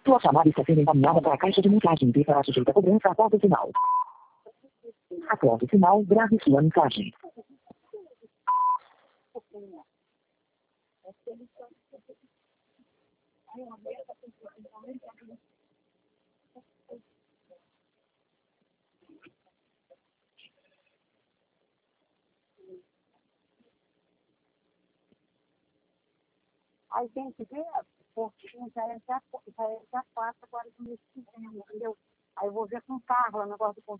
Sua chamada está sendo encaminhada para a caixa de mensagem e será sujeita a cobrança após o sinal. Após o sinal, grave sua mensagem. Aí tem que ver, porque já é dia 4 agora do mês que vem, entendeu? Aí eu vou ver com o carro, o negócio do